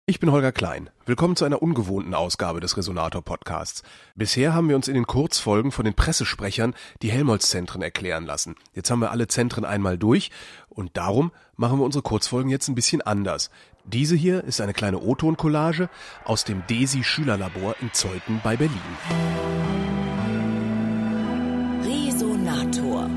Ich bin Holger Klein. Willkommen zu einer ungewohnten Ausgabe des Resonator-Podcasts. Bisher haben wir uns in den Kurzfolgen von den Pressesprechern die Helmholtz-Zentren erklären lassen. Jetzt haben wir alle Zentren einmal durch und darum machen wir unsere Kurzfolgen jetzt ein bisschen anders. Diese hier ist eine kleine O-Ton-Collage aus dem DESI-Schülerlabor in Zeuthen bei Berlin. Resonator.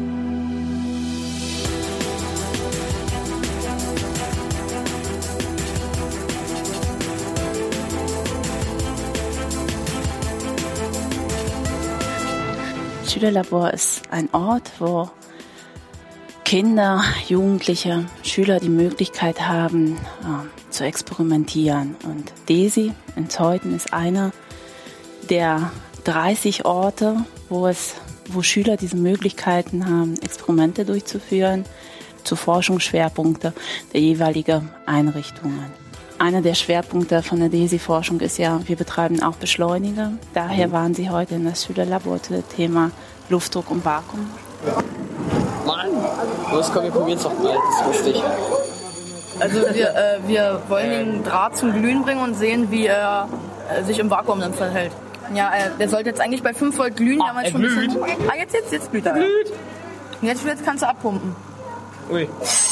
Schülerlabor ist ein Ort, wo Kinder, Jugendliche, Schüler die Möglichkeit haben, zu experimentieren. Und DESI in Zeuthen ist einer der 30 Orte, wo Schüler diese Möglichkeiten haben, Experimente durchzuführen, zu Forschungsschwerpunkte der jeweiligen Einrichtungen. Einer der Schwerpunkte von der DESI-Forschung ist ja, wir betreiben auch Beschleuniger. Daher waren Sie heute in das Schülerlabor zu dem Thema Luftdruck und Vakuum. Mann, los komm, wir probieren es doch mal, das ist lustig. Also wir wollen den Draht zum Glühen bringen und sehen, wie er sich im Vakuum dann verhält. Ja, der sollte jetzt eigentlich bei 5 Volt glühen. Er glüht. Jetzt glüht er. Und jetzt kannst du abpumpen. Ui.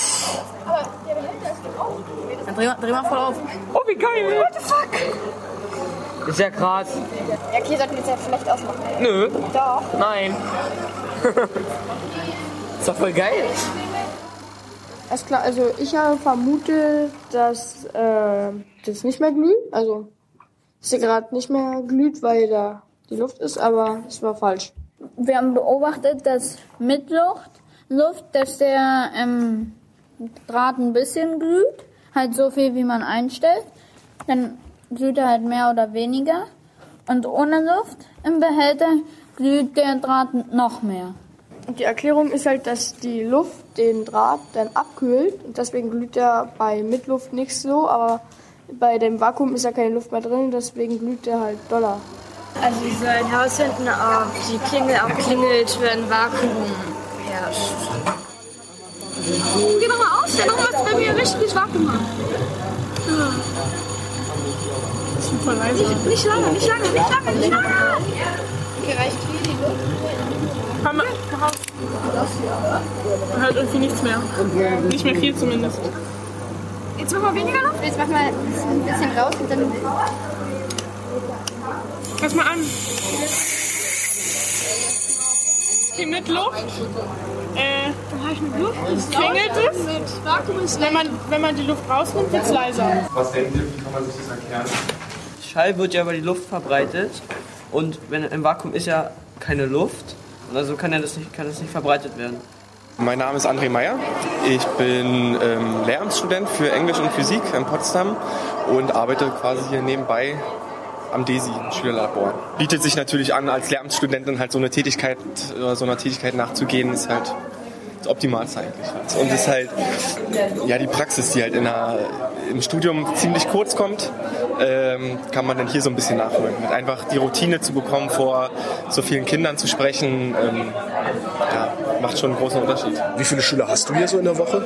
Dann dreh mal voll auf. Oh, wie geil. What the fuck? Ist ja krass. Ja, okay, sollten wir jetzt ja vielleicht ausmachen. Nö. Doch. Nein. Ist doch voll geil. Alles klar, also ich vermute, dass das nicht mehr glüht. Also, dass der gerade nicht mehr glüht, weil da die Luft ist, aber es war falsch. Wir haben beobachtet, dass mit Luft, dass der Draht ein bisschen glüht, halt so viel, wie man einstellt. Dann glüht er halt mehr oder weniger. Und ohne Luft im Behälter glüht der Draht noch mehr. Und die Erklärung ist halt, dass die Luft den Draht dann abkühlt. Und deswegen glüht er bei Mitluft nicht so, aber bei dem Vakuum ist ja keine Luft mehr drin, deswegen glüht er halt doller. Also wir sollen herausfinden, ob die Klingel auch klingelt, wenn Vakuum herrscht. Geh doch mal aus, dann machen wir es, wenn wir richtiges Vakuum haben. Ja. Super leise. Nicht lange. Okay, reicht hier die Luft? Haben wir. Man hört irgendwie nichts mehr. Nicht mehr viel zumindest. Jetzt machen wir weniger Luft? Jetzt machen wir ein bisschen raus und dann... Pass mal an. Okay, mit Luft. Klingelt es? Wenn man die Luft rausnimmt, wird es leiser. Was denkt ihr, wie kann man sich das erklären? Schall wird ja über die Luft verbreitet und wenn im Vakuum ist ja keine Luft und also kann das nicht verbreitet werden. Mein Name ist André Meyer. Ich bin Lehramtsstudent für Englisch und Physik in Potsdam und arbeite quasi hier nebenbei am DESI Schülerlabor. Bietet sich natürlich an, als Lehramtsstudentin halt so einer Tätigkeit nachzugehen, ist halt das Optimalste eigentlich. Und es ist halt die Praxis, die halt im Studium ziemlich kurz kommt, kann man dann hier so ein bisschen nachholen. Mit einfach die Routine zu bekommen, vor so vielen Kindern zu sprechen, macht schon einen großen Unterschied. Wie viele Schüler hast du hier so in der Woche?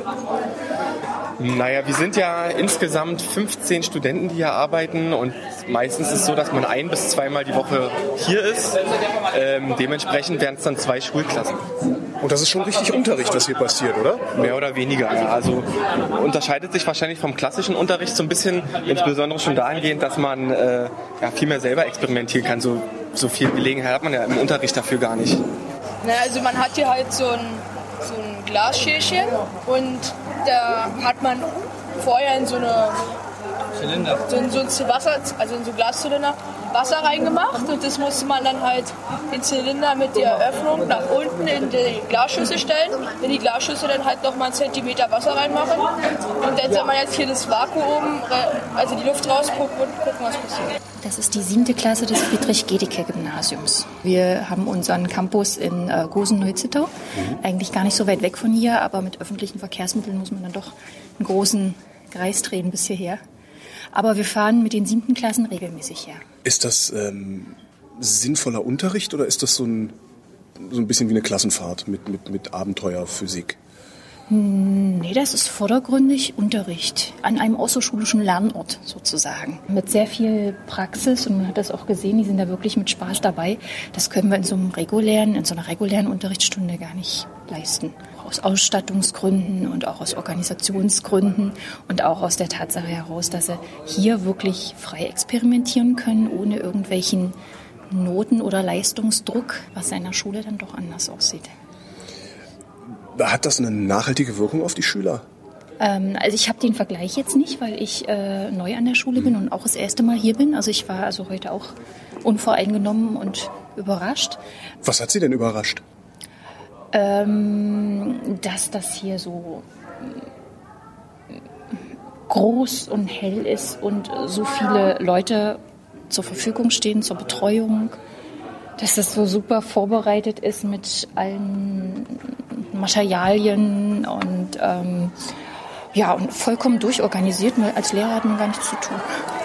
Naja, wir sind ja insgesamt 15 Studenten, die hier arbeiten und meistens ist es so, dass man 1- bis 2-mal die Woche hier ist. Dementsprechend wären es dann 2 Schulklassen. Und das ist schon richtig Unterricht, was hier passiert, oder? Mehr oder weniger, ja. Also unterscheidet sich wahrscheinlich vom klassischen Unterricht so ein bisschen, insbesondere schon dahingehend, dass man viel mehr selber experimentieren kann. So viel Gelegenheit hat man ja im Unterricht dafür gar nicht. Naja, also man hat hier halt so ein Glasschälchen und da hat man vorher in so eine Zylinder. in so Glaszylinder Wasser reingemacht und das musste man dann halt den Zylinder mit der Öffnung nach unten in die Glasschüssel stellen. In die Glasschüssel dann halt nochmal 1 Zentimeter Wasser reinmachen und dann soll man jetzt hier das Vakuum, also die Luft rauspumpen und gucken, was passiert. Das ist die 7. Klasse des Friedrich-Gedicke-Gymnasiums. Wir haben unseren Campus in Gosen-Neuzittau. Eigentlich gar nicht so weit weg von hier, aber mit öffentlichen Verkehrsmitteln muss man dann doch einen großen Kreis drehen bis hierher. Aber wir fahren mit den 7. Klassen regelmäßig her. Ist das sinnvoller Unterricht oder ist das so ein bisschen wie eine Klassenfahrt mit Abenteuerphysik? Nee, das ist vordergründig Unterricht an einem außerschulischen Lernort sozusagen. Mit sehr viel Praxis und man hat das auch gesehen, die sind da wirklich mit Spaß dabei. Das können wir in so einer regulären Unterrichtsstunde gar nicht leisten. Aus Ausstattungsgründen und auch aus Organisationsgründen und auch aus der Tatsache heraus, dass sie hier wirklich frei experimentieren können, ohne irgendwelchen Noten- oder Leistungsdruck, was in der Schule dann doch anders aussieht. Hat das eine nachhaltige Wirkung auf die Schüler? Also ich habe den Vergleich jetzt nicht, weil ich neu an der Schule bin und auch das erste Mal hier bin. Also ich war also heute auch unvoreingenommen und überrascht. Was hat Sie denn überrascht? Dass das hier so groß und hell ist und so viele Leute zur Verfügung stehen zur Betreuung, dass das so super vorbereitet ist mit allen Materialien und und vollkommen durchorganisiert. Als Lehrer hat man gar nichts zu tun.